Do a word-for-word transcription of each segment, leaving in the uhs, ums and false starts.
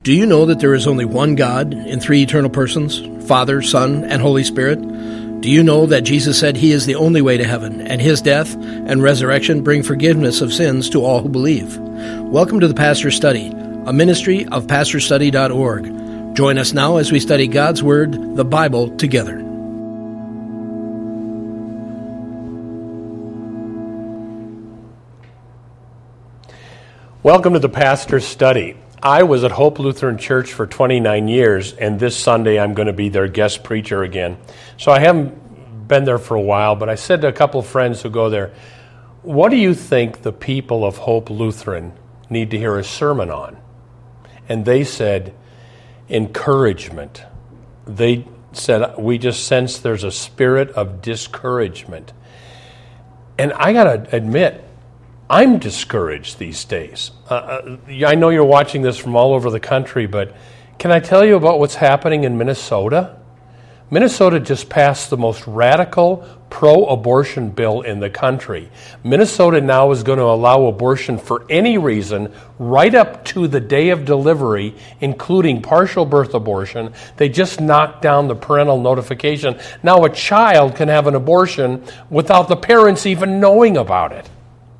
Do you know that there is only one God in three eternal persons, Father, Son, and Holy Spirit? Do you know that Jesus said he is the only way to heaven, and his death and resurrection bring forgiveness of sins to all who believe? Welcome to the Pastor's Study, a ministry of pastor study dot org. Join us now as we study God's Word, the Bible, together. Welcome to the Pastor's Study. I was at Hope Lutheran Church for twenty-nine years, and this Sunday I'm going to be their guest preacher again. So I haven't been there for a while, but I said to a couple of friends who go there, what do you think the people of Hope Lutheran need to hear a sermon on? And they said, encouragement. They said, we just sense there's a spirit of discouragement. And I got to admit, I'm discouraged these days. Uh, I know you're watching this from all over the country, but can I tell you about what's happening in Minnesota? Minnesota just passed the most radical pro-abortion bill in the country. Minnesota now is going to allow abortion for any reason right up to the day of delivery, including partial birth abortion. They just knocked down the parental notification. Now a child can have an abortion without the parents even knowing about it.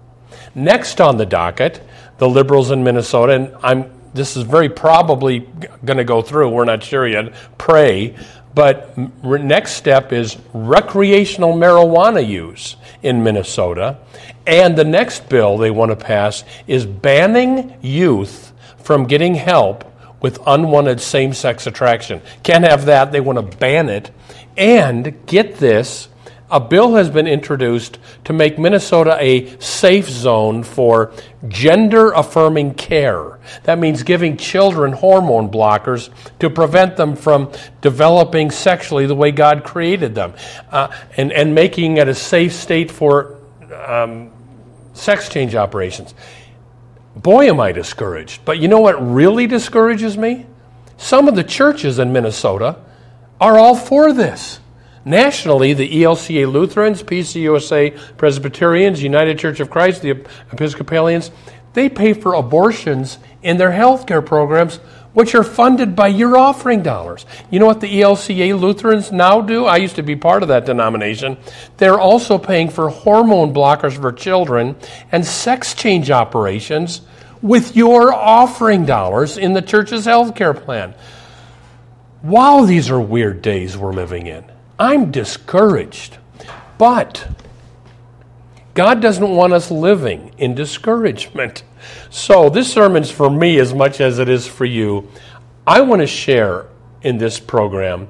Next on the docket, the liberals in Minnesota, and I'm this is very probably going to go through, we're not sure yet, pray, but next step is recreational marijuana use in Minnesota, and the next bill they want to pass is banning youth from getting help with unwanted same-sex attraction. Can't have that, they want to ban it, and get this, a bill has been introduced to make Minnesota a safe zone for gender-affirming care. That means giving children hormone blockers to prevent them from developing sexually the way God created them, uh, and, and making it a safe state for um, sex change operations. Boy, am I discouraged. But you know what really discourages me? Some of the churches in Minnesota are all for this. Nationally, the E L C A Lutherans, P C U S A Presbyterians, United Church of Christ, the Episcopalians, they pay for abortions in their health care programs, which are funded by your offering dollars. You know what the E L C A Lutherans now do? I used to be part of that denomination. They're also paying for hormone blockers for children and sex change operations with your offering dollars in the church's health care plan. Wow, these are weird days we're living in. I'm discouraged, but God doesn't want us living in discouragement. So this sermon's for me as much as it is for you. I want to share in this program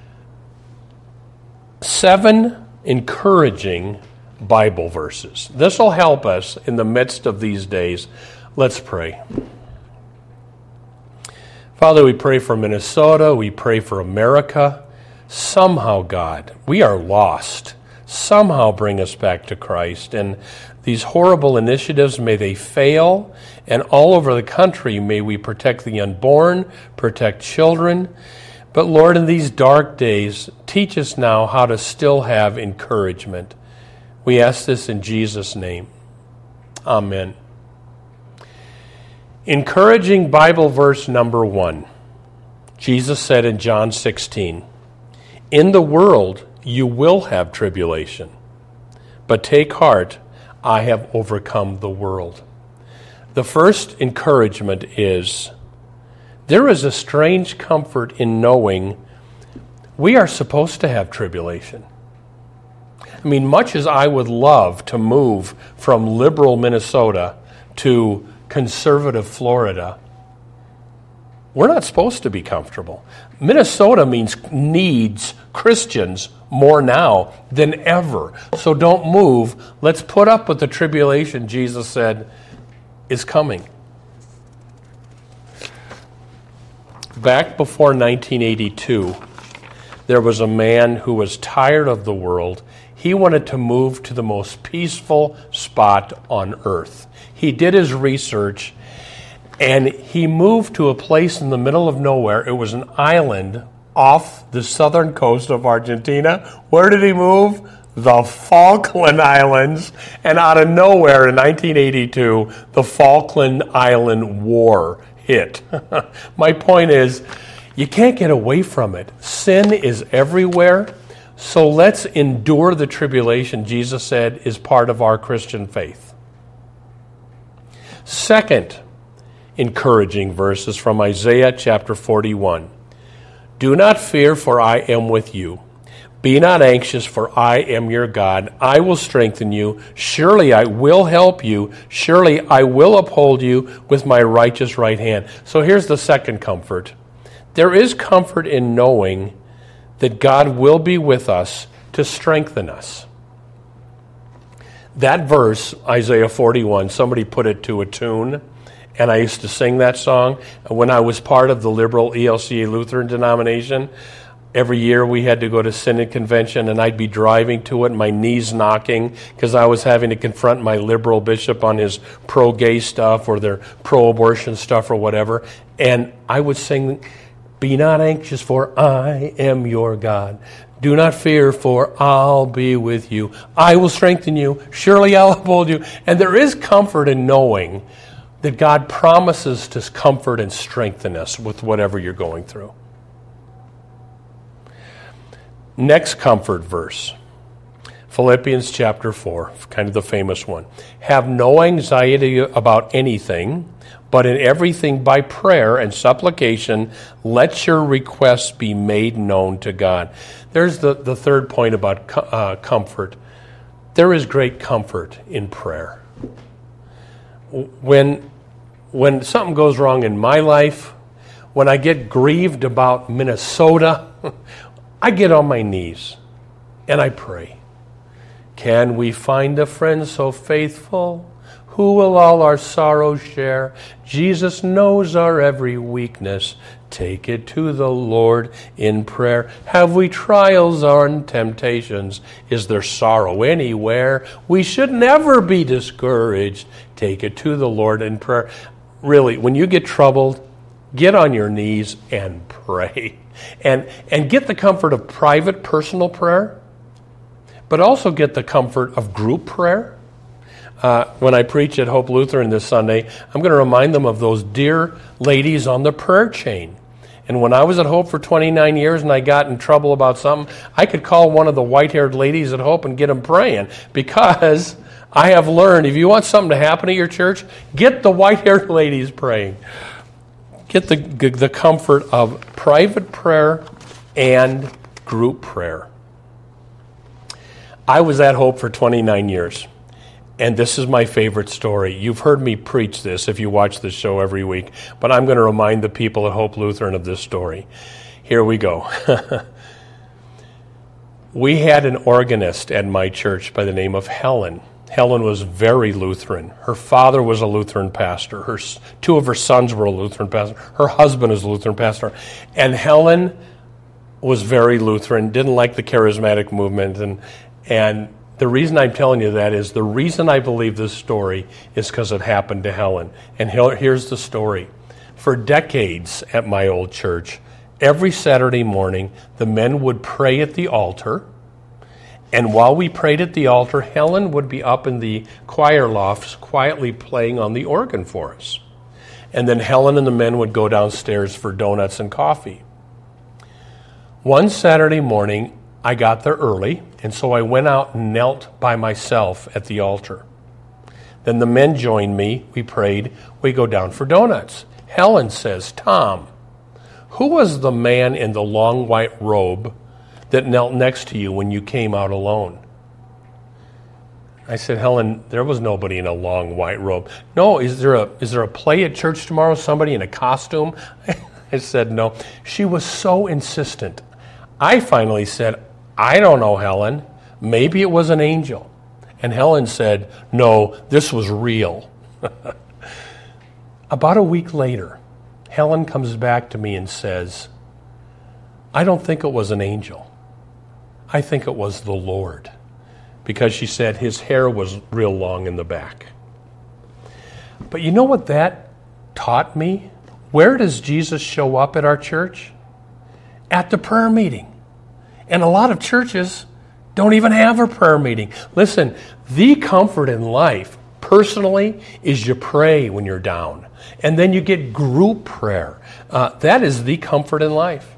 seven encouraging Bible verses. This will help us in the midst of these days. Let's pray. Father, we pray for Minnesota. We pray for America. Somehow, God, we are lost. Somehow bring us back to Christ. And these horrible initiatives, may they fail. And all over the country, may we protect the unborn, protect children. But Lord, in these dark days, teach us now how to still have encouragement. We ask this in Jesus' name. Amen. Encouraging Bible verse number one. Jesus said in John sixteen, in the world you will have tribulation, but take heart, I have overcome the world. The first encouragement is, there is a strange comfort in knowing we are supposed to have tribulation. I mean, much as I would love to move from liberal Minnesota to conservative Florida, we're not supposed to be comfortable. Minnesota means needs Christians more now than ever. So don't move. Let's put up with the tribulation Jesus said is coming. Back before nineteen eighty-two, there was a man who was tired of the world. He wanted to move to the most peaceful spot on earth. He did his research, and he moved to a place in the middle of nowhere. It was an island off the southern coast of Argentina. Where did he move? The Falkland Islands. And out of nowhere in nineteen eighty-two, the Falkland Island War hit. My point is, you can't get away from it. Sin is everywhere, so let's endure the tribulation, Jesus said, is part of our Christian faith. Second encouraging verse is from Isaiah chapter forty-one. Do not fear, for I am with you. Be not anxious, for I am your God. I will strengthen you. Surely I will help you. Surely I will uphold you with my righteous right hand. So here's the second comfort. There is comfort in knowing that God will be with us to strengthen us. That verse, Isaiah forty-one, somebody put it to a tune, and I used to sing that song. When I was part of the liberal E L C A Lutheran denomination, every year we had to go to Synod Convention, and I'd be driving to it, my knees knocking, because I was having to confront my liberal bishop on his pro-gay stuff or their pro-abortion stuff or whatever. And I would sing, be not anxious, for I am your God. Do not fear, for I'll be with you. I will strengthen you. Surely I'll uphold you. And there is comfort in knowing that God promises to comfort and strengthen us with whatever you're going through. Next comfort verse, Philippians chapter four, kind of the famous one. Have no anxiety about anything, but in everything by prayer and supplication, let your requests be made known to God. There's the, the third point about uh, comfort. There is great comfort in prayer. When, when something goes wrong in my life, when I get grieved about Minnesota, I get on my knees and I pray. Can we find a friend so faithful who will all our sorrows share? Jesus knows our every weakness. Take it to the Lord in prayer. Have we trials or temptations? Is there sorrow anywhere? We should never be discouraged. Take it to the Lord in prayer. Really, when you get troubled, get on your knees and pray. And and get the comfort of private, personal prayer, but also get the comfort of group prayer. Uh, when I preach at Hope Lutheran this Sunday, I'm going to remind them of those dear ladies on the prayer chain. And when I was at Hope for twenty-nine years and I got in trouble about something, I could call one of the white-haired ladies at Hope and get them praying, because I have learned, if you want something to happen at your church, get the white-haired ladies praying. Get the, the comfort of private prayer and group prayer. I was at Hope for twenty-nine years, and this is my favorite story. You've heard me preach this if you watch this show every week, but I'm going to remind the people at Hope Lutheran of this story. Here we go. We had an organist at my church by the name of Helen. Helen was very Lutheran. Her father was a Lutheran pastor. Her two of her sons were a Lutheran pastor. Her husband is a Lutheran pastor. And Helen was very Lutheran, didn't like the charismatic movement. And, and the reason I'm telling you that is the reason I believe this story is because it happened to Helen. And here's the story. For decades at my old church, every Saturday morning, the men would pray at the altar. And while we prayed at the altar, Helen would be up in the choir lofts quietly playing on the organ for us. And then Helen and the men would go downstairs for donuts and coffee. One Saturday morning, I got there early, and so I went out and knelt by myself at the altar. Then the men joined me, we prayed, we go down for donuts. Helen says, Tom, who was the man in the long white robe that knelt next to you when you came out alone? I said, Helen, there was nobody in a long white robe. No, is there a is there a play at church tomorrow? Somebody in a costume? I said, no. She was so insistent. I finally said, I don't know, Helen. Maybe it was an angel. And Helen said, no, this was real. About a week later, Helen comes back to me and says, I don't think it was an angel. I think it was the Lord, because she said his hair was real long in the back. But you know what that taught me? Where does Jesus show up at our church? At the prayer meeting. And a lot of churches don't even have a prayer meeting. Listen, the comfort in life, personally, is you pray when you're down. And then you get group prayer. Uh, that is the comfort in life.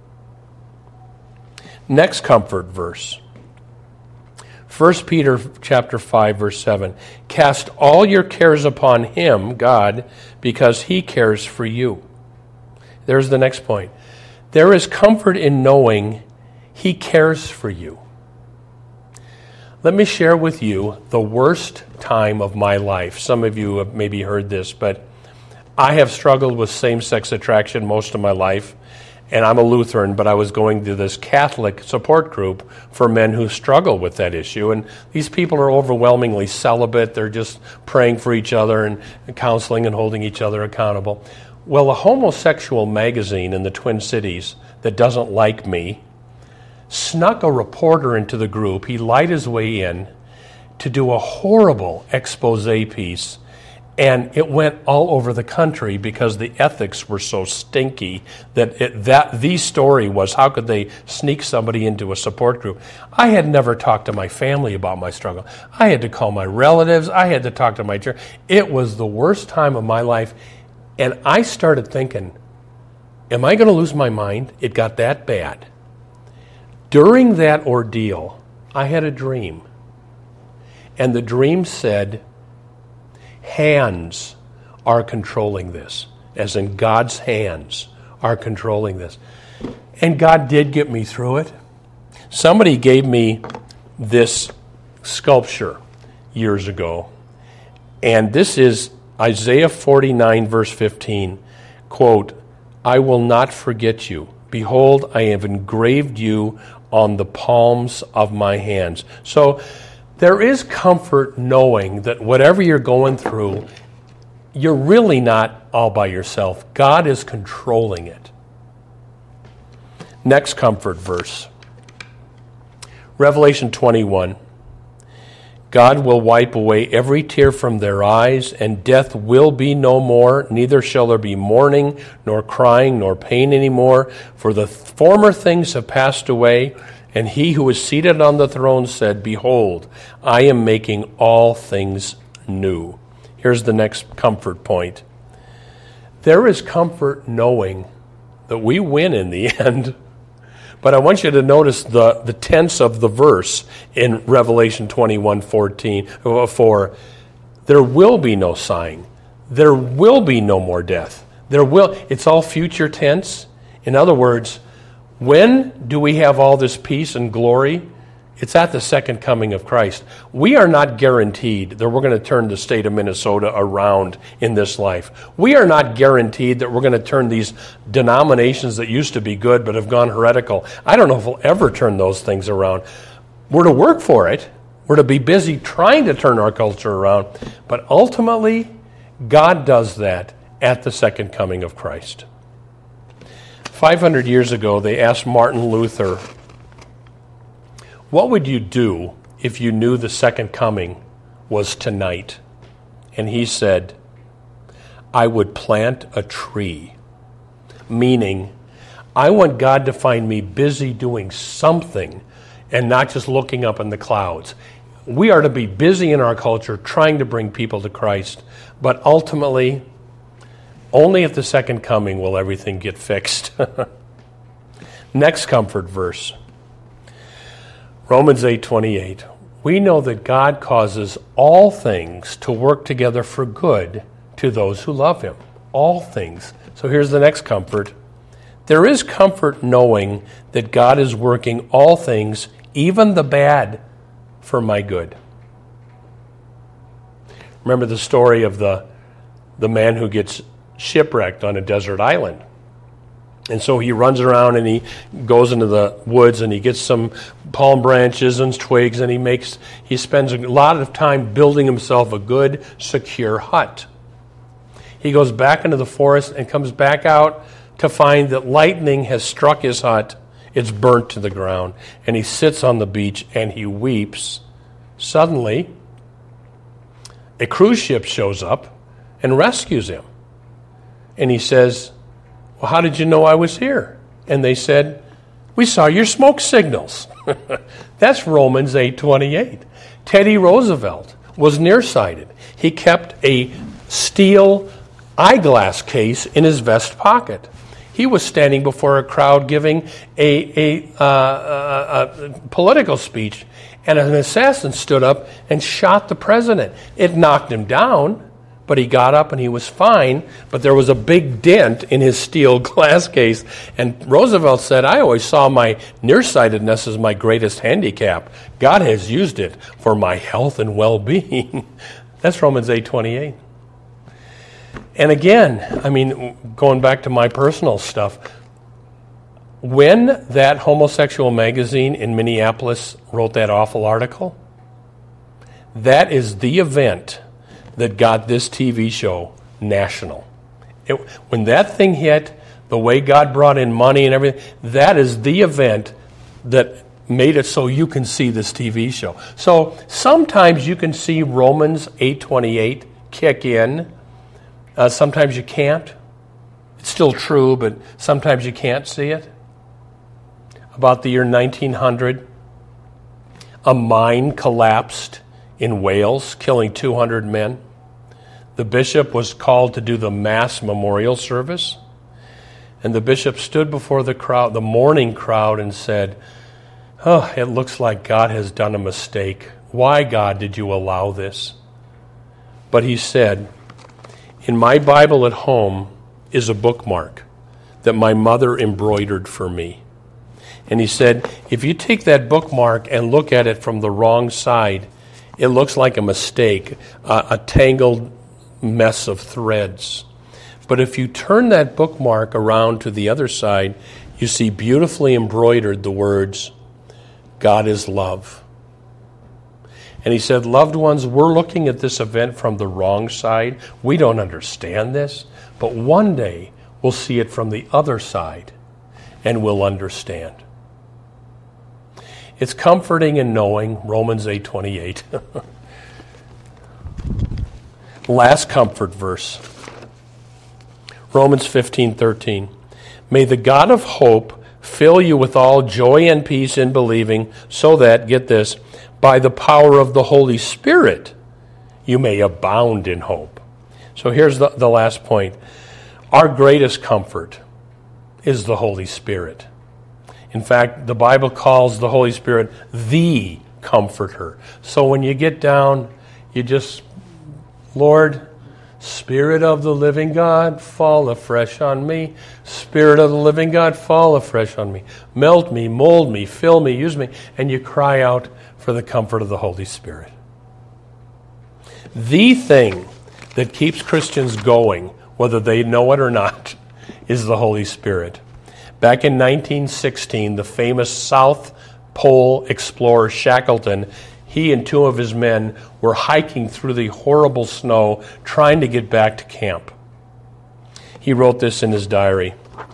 Next comfort verse. First Peter chapter five, verse seven. Cast all your cares upon him, God, because he cares for you. There's the next point. There is comfort in knowing he cares for you. Let me share with you the worst time of my life. Some of you have maybe heard this, but I have struggled with same-sex attraction most of my life, and I'm a Lutheran, but I was going to this Catholic support group for men who struggle with that issue, and these people are overwhelmingly celibate. They're just praying for each other and counseling and holding each other accountable. Well, a homosexual magazine in the Twin Cities that doesn't like me snuck a reporter into the group. He lied his way in to do a horrible expose piece, and it went all over the country because the ethics were so stinky that it, that the story was, how could they sneak somebody into a support group? I had never talked to my family about my struggle. I had to call my relatives. I had to talk to my church. It was the worst time of my life, and I started thinking, am I going to lose my mind? It got that bad. During that ordeal, I had a dream. And the dream said, hands are controlling this, as in God's hands are controlling this. And God did get me through it. Somebody gave me this sculpture years ago. And this is Isaiah forty-nine, verse fifteen. Quote, I will not forget you. Behold, I have engraved you on the palms of my hands. So there is comfort knowing that whatever you're going through, you're really not all by yourself. God is controlling it. Next comfort verse. Revelation twenty-one. God will wipe away every tear from their eyes, and death will be no more, neither shall there be mourning, nor crying, nor pain anymore, for the former things have passed away. And he who is seated on the throne said, behold, I am making all things new. Here's the next comfort point. There is comfort knowing that we win in the end. But I want you to notice the, the tense of the verse in Revelation twenty-one fourteen. For there will be no sighing. There will be no more death. There will. It's all future tense. In other words, when do we have all this peace and glory? It's at the second coming of Christ. We are not guaranteed that we're going to turn the state of Minnesota around in this life. We are not guaranteed that we're going to turn these denominations that used to be good but have gone heretical. I don't know if we'll ever turn those things around. We're to work for it. We're to be busy trying to turn our culture around. But ultimately, God does that at the second coming of Christ. five hundred years ago, they asked Martin Luther, what would you do if you knew the second coming was tonight? And he said, I would plant a tree. Meaning, I want God to find me busy doing something and not just looking up in the clouds. We are to be busy in our culture trying to bring people to Christ, but ultimately, only at the second coming will everything get fixed. Next comfort verse. Romans eight twenty-eight. We know that God causes all things to work together for good to those who love him. All things. So here's the next comfort. There is comfort knowing that God is working all things, even the bad, for my good. Remember the story of the, the man who gets shipwrecked on a desert island. And so he runs around and he goes into the woods and he gets some palm branches and twigs and he makes he spends a lot of time building himself a good, secure hut. He goes back into the forest and comes back out to find that lightning has struck his hut. It's burnt to the ground. And he sits on the beach and he weeps. Suddenly, a cruise ship shows up and rescues him. And he says, well, how did you know I was here? And they said, we saw your smoke signals. That's Romans eight twenty-eight. Teddy Roosevelt was nearsighted. He kept a steel eyeglass case in his vest pocket. He was standing before a crowd giving a, a, uh, a, a political speech, and an assassin stood up and shot the president. It knocked him down, but he got up and he was fine, but there was a big dent in his steel glass case. And Roosevelt said, I always saw my nearsightedness as my greatest handicap. God has used it for my health and well-being. That's Romans eight twenty-eight. And again, I mean, going back to my personal stuff, when that homosexual magazine in Minneapolis wrote that awful article, that is the event that got this T V show national. It, when that thing hit, the way God brought in money and everything, that is the event that made it so you can see this T V show. So sometimes you can see Romans eight twenty-eight kick in. Uh, sometimes you can't. It's still true, but sometimes you can't see it. About the year nineteen hundred, a mine collapsed in Wales, killing two hundred men. The bishop was called to do the mass memorial service, and the bishop stood before the crowd, the mourning crowd, and said, "Oh, it looks like God has done a mistake. Why, God, did you allow this?" But he said, "In my Bible at home is a bookmark that my mother embroidered for me." And he said, if you take that bookmark and look at it from the wrong side, it looks like a mistake, a, a tangled mess of threads. But if you turn that bookmark around to the other side, you see beautifully embroidered the words, God is love. And he said, loved ones, we're looking at this event from the wrong side. We don't understand this, but one day we'll see it from the other side and we'll understand. It's comforting in knowing Romans eight twenty-eight. Last comfort verse. Romans fifteen thirteen. May the God of hope fill you with all joy and peace in believing, so that, get this, by the power of the Holy Spirit, you may abound in hope. So here's the, the last point. Our greatest comfort is the Holy Spirit. In fact, the Bible calls the Holy Spirit the Comforter. So when you get down, you just, Lord, Spirit of the living God, fall afresh on me. Spirit of the living God, fall afresh on me. Melt me, mold me, fill me, use me. And you cry out for the comfort of the Holy Spirit. The thing that keeps Christians going, whether they know it or not, is the Holy Spirit. Back in nineteen sixteen, the famous South Pole explorer Shackleton, he and two of his men were hiking through the horrible snow trying to get back to camp. He wrote this in his diary.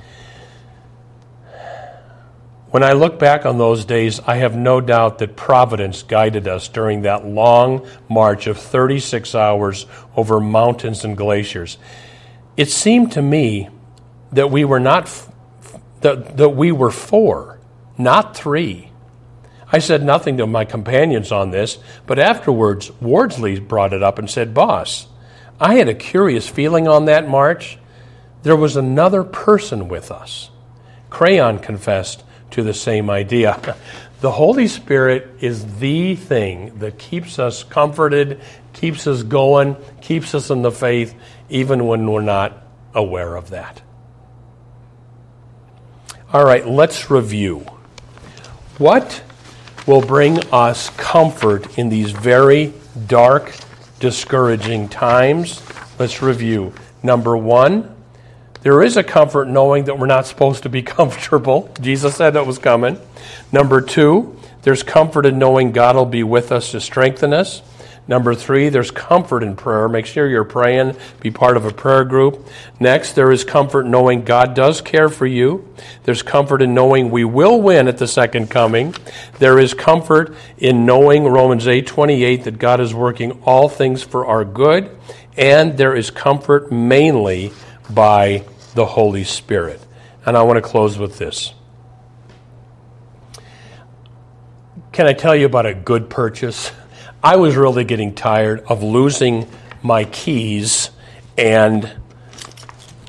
When I look back on those days, I have no doubt that Providence guided us during that long march of thirty-six hours over mountains and glaciers. It seemed to me that we were not f- that, that we were four, not three. I said nothing to my companions on this, but afterwards, Wardsley brought it up and said, Boss, I had a curious feeling on that march. There was another person with us. Crayon confessed to the same idea. The Holy Spirit is the thing that keeps us comforted, keeps us going, keeps us in the faith, even when we're not aware of that. All right, let's review. What will bring us comfort in these very dark, discouraging times? Let's review. Number one, there is a comfort knowing that we're not supposed to be comfortable. Jesus said that was coming. Number two, there's comfort in knowing God will be with us to strengthen us. Number three, there's comfort in prayer. Make sure you're praying. Be part of a prayer group. Next, there is comfort knowing God does care for you. There's comfort in knowing we will win at the second coming. There is comfort in knowing, Romans eight twenty-eight, that God is working all things for our good. And there is comfort mainly by the Holy Spirit. And I want to close with this. Can I tell you about a good purchase? I was really getting tired of losing my keys and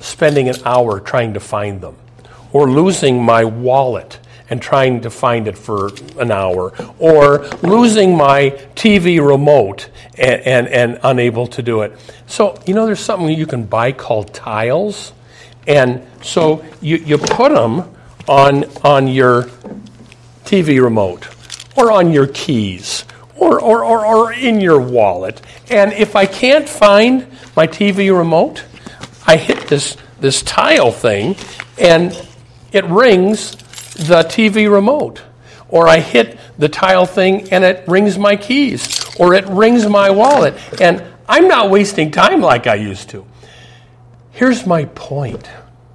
spending an hour trying to find them, or losing my wallet and trying to find it for an hour, or losing my T V remote and, and, and unable to do it. So, you know, there's something you can buy called tiles, and so you, you put them on, on your T V remote, or on your keys, or, or, or, or in your wallet. And if I can't find my T V remote, I hit this, this tile thing, and it rings the T V remote. Or I hit the tile thing and it rings my keys. Or it rings my wallet. And I'm not wasting time like I used to. Here's my point.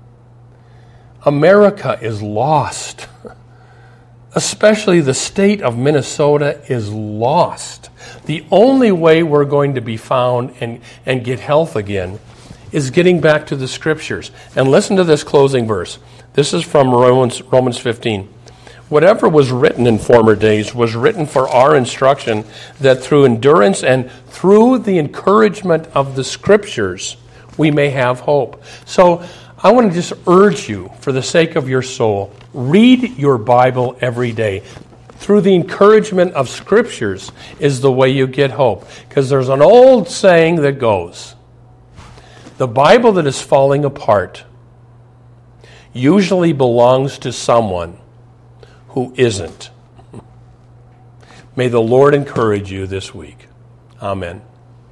America is lost. Especially the state of Minnesota is lost. The only way we're going to be found and, and get health again is getting back to the Scriptures. And listen to this closing verse. This is from Romans, Romans fifteen. Whatever was written in former days was written for our instruction, that through endurance and through the encouragement of the Scriptures we may have hope. So I want to just urge you, for the sake of your soul, read your Bible every day. Through the encouragement of Scriptures is the way you get hope. Because there's an old saying that goes, the Bible that is falling apart usually belongs to someone who isn't. May the Lord encourage you this week. Amen.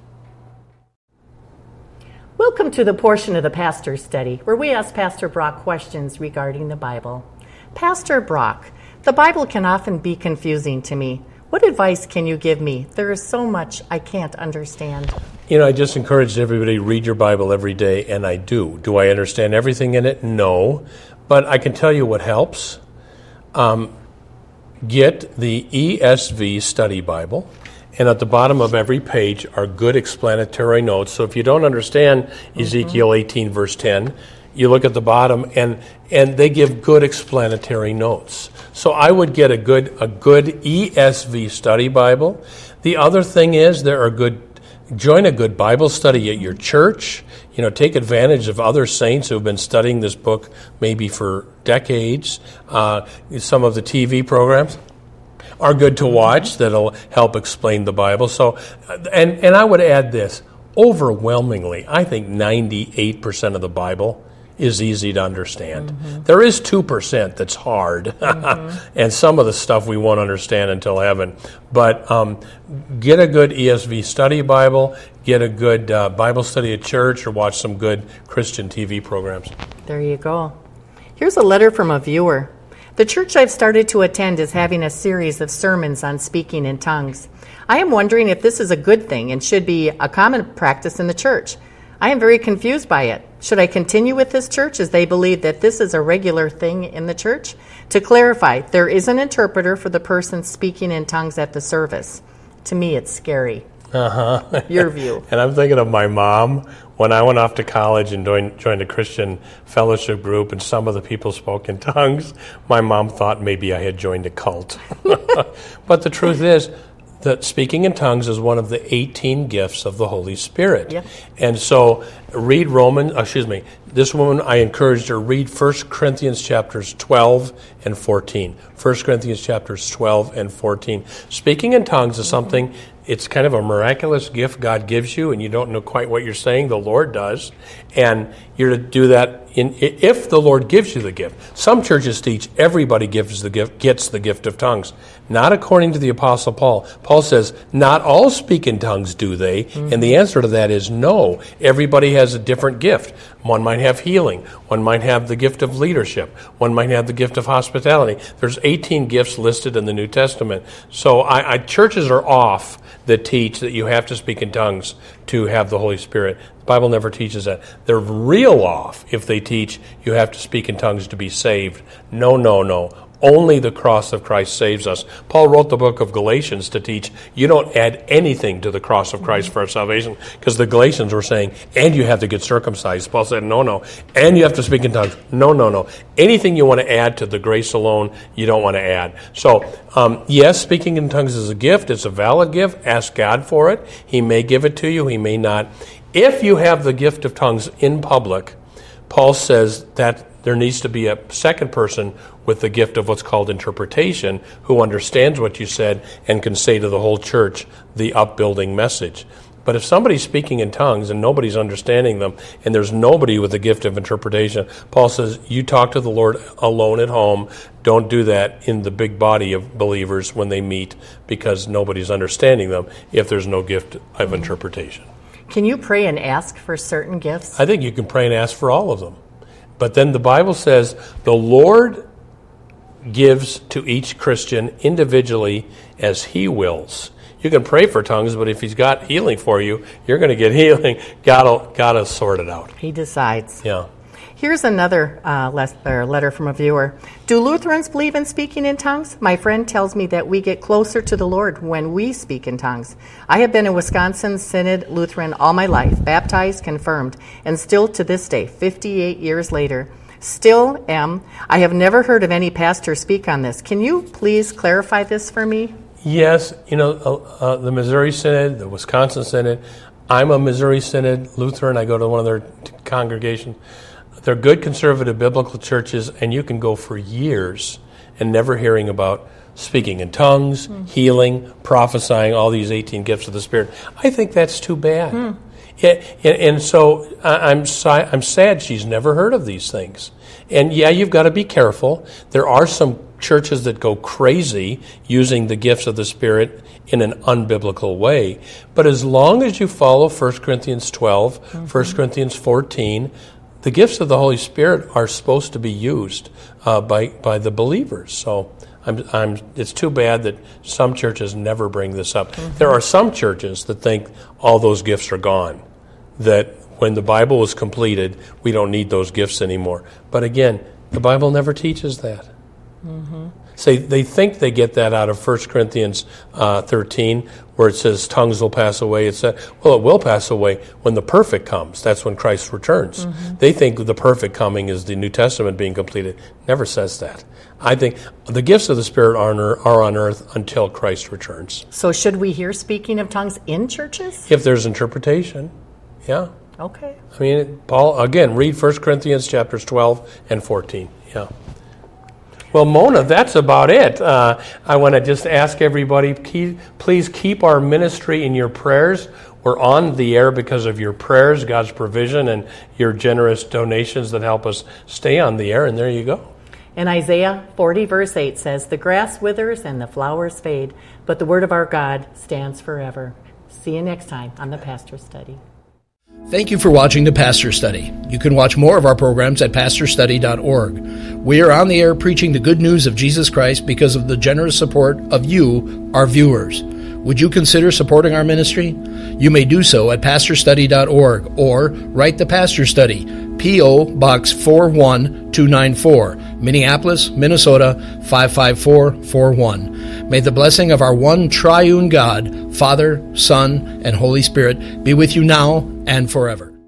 Welcome to the portion of the Pastor's Study where we ask Pastor Brock questions regarding the Bible. Pastor Brock, the Bible can often be confusing to me. What advice can you give me? There is so much I can't understand. You know, I just encourage everybody to read your Bible every day, and I do. Do I understand everything in it? No. But I can tell you what helps. Um, get the E S V Study Bible, and at the bottom of every page are good explanatory notes. So if you don't understand mm-hmm. Ezekiel eighteen, verse ten, you look at the bottom, and and they give good explanatory notes. So I would get a good a good E S V Study Bible. The other thing is there are good join a good Bible study at your church. You know, take advantage of other saints who have been studying this book maybe for decades. Uh, some of the T V programs are good to watch that'll help explain the Bible. So, and and I would add this: overwhelmingly, I think ninety-eight percent of the Bible is easy to understand. Mm-hmm. There is two percent that's hard, mm-hmm. and some of the stuff we won't understand until heaven. But um, get a good E S V Study Bible, get a good uh, Bible study at church, or watch some good Christian T V programs. There you go. Here's a letter from a viewer. The church I've started to attend is having a series of sermons on speaking in tongues. I am wondering if this is a good thing and should be a common practice in the church. I am very confused by it. Should I continue with this church as they believe that this is a regular thing in the church? To clarify, there is an interpreter for the person speaking in tongues at the service. To me, it's scary. Uh-huh. Your view. And I'm thinking of my mom. When I went off to college and joined, joined a Christian fellowship group and some of the people spoke in tongues, my mom thought maybe I had joined a cult. But the truth is, that speaking in tongues is one of the eighteen gifts of the Holy Spirit. Yep. And so read Romans, excuse me, this woman, I encouraged her, read First Corinthians chapters twelve and fourteen. First Corinthians chapters twelve and fourteen. Speaking in tongues is something, it's kind of a miraculous gift God gives you, and you don't know quite what you're saying. The Lord does. And you're to do that in, if the Lord gives you the gift. Some churches teach everybody gives the gift, gets the gift of tongues. Not according to the Apostle Paul. Paul says, not all speak in tongues, do they? Mm-hmm. And the answer to that is no. Everybody has a different gift. One might have healing. One might have the gift of leadership. One might have the gift of hospitality. There's eighteen gifts listed in the New Testament. So I, I, churches are off that teach that you have to speak in tongues to have the Holy Spirit. The Bible never teaches that. They're real off if they teach you have to speak in tongues to be saved. No, no, no. Only the cross of Christ saves us. Paul wrote the book of Galatians to teach you don't add anything to the cross of Christ for our salvation, because the Galatians were saying, and you have to get circumcised. Paul said, no, no. And you have to speak in tongues. No, no, no. Anything you want to add to the grace alone, you don't want to add. So, um, yes, speaking in tongues is a gift. It's a valid gift. Ask God for it. He may give it to you. He may not. If you have the gift of tongues in public, Paul says that there needs to be a second person with the gift of what's called interpretation who understands what you said and can say to the whole church the upbuilding message. But if somebody's speaking in tongues and nobody's understanding them, and there's nobody with the gift of interpretation, Paul says, you talk to the Lord alone at home. Don't do that in the big body of believers when they meet, because nobody's understanding them if there's no gift of interpretation. Can you pray and ask for certain gifts? I think you can pray and ask for all of them. But then the Bible says the Lord gives to each Christian individually as he wills. You can pray for tongues, but if he's got healing for you, you're going to get healing. Gotta, gotta sort it out. He decides. Yeah. Here's another uh, letter from a viewer. Do Lutherans believe in speaking in tongues? My friend tells me that we get closer to the Lord when we speak in tongues. I have been a Wisconsin Synod Lutheran all my life, baptized, confirmed, and still to this day, fifty-eight years later, still am. I have never heard of any pastor speak on this. Can you please clarify this for me? Yes, you know, uh, uh, the Missouri Synod, the Wisconsin Synod. I'm a Missouri Synod Lutheran. I go to one of their t- congregations. They're good conservative biblical churches, and you can go for years and never hearing about speaking in tongues, mm. healing, prophesying, all these eighteen gifts of the Spirit. I think that's too bad. Mm. It, and, and so I'm, I'm sad she's never heard of these things. And yeah, you've got to be careful. There are some churches that go crazy using the gifts of the Spirit in an unbiblical way. But as long as you follow First Corinthians twelve, mm-hmm. First Corinthians fourteen, the gifts of the Holy Spirit are supposed to be used uh, by by the believers. So I'm, I'm, it's too bad that some churches never bring this up. Mm-hmm. There are some churches that think all those gifts are gone, that when the Bible was completed, we don't need those gifts anymore. But again, the Bible never teaches that. Mm-hmm. So they think they get that out of First Corinthians uh, thirteen, where it says tongues will pass away. It said, well, it will pass away when the perfect comes. That's when Christ returns. Mm-hmm. They think the perfect coming is the New Testament being completed. Never says that. I think the gifts of the Spirit are on, earth, are on earth until Christ returns. So should we hear speaking of tongues in churches? If there's interpretation, yeah. Okay. I mean, Paul, again, read First Corinthians chapters twelve and fourteen. Yeah. Well, Mona, that's about it. Uh, I want to just ask everybody, keep, please keep our ministry in your prayers. We're on the air because of your prayers, God's provision, and your generous donations that help us stay on the air, and there you go. And Isaiah forty, verse eight says, the grass withers and the flowers fade, but the word of our God stands forever. See you next time on the Pastor Study. Thank you for watching the Pastor Study. You can watch more of our programs at pastor study dot org. We are on the air preaching the good news of Jesus Christ because of the generous support of you, our viewers. Would you consider supporting our ministry? You may do so at pastor study dot org or write the Pastor Study, P O. Box four one two nine four, Minneapolis, Minnesota five five four four one. May the blessing of our one triune God, Father, Son, and Holy Spirit be with you now and forever.